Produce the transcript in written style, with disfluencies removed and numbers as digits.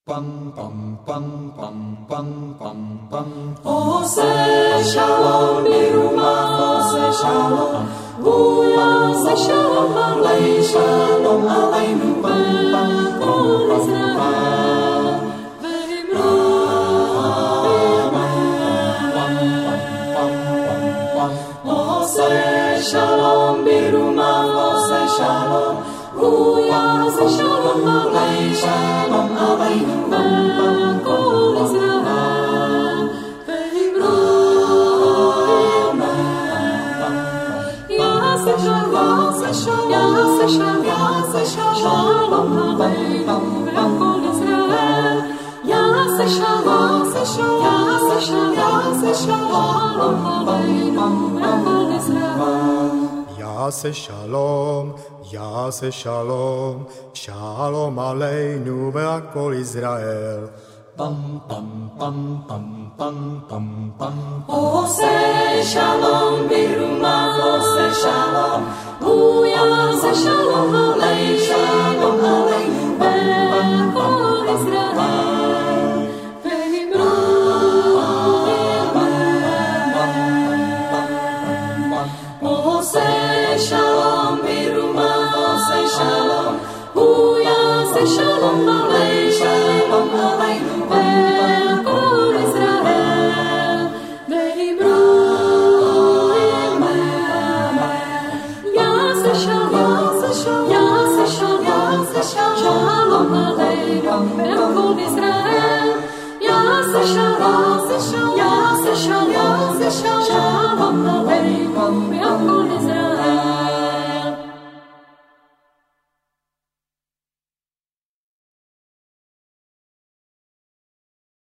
Pam pam pam pam pam pam pam. Ose shalom biruma, ose shalom, ose shalom, alei shalom, aleinu bam kol Israel. Ve'imra ose shalom biruma, ose shalom, ose shalom, alei shalom, aleinu bam kol Israel. Ya'aseh shalom, Ya'aseh shalom, shalom aleinu ve'akol Israel. Pam pam pam pam pam pam pam. Ose shalom biruma, ose shalom, ose shalom, alei shalom, aleinu ve'akol Israel. Ve'imra ose shalom biruma, ose shalom, ose shalom, alei shalom, aleinu ve'akol Israel. Ve'imra Ya'aseh shalom, Ya'aseh shalom, shalom aleinu ve'akol Israel. Ya'aseh shalom, Ya'aseh shalom, shalom aleinu ve'akol Israel.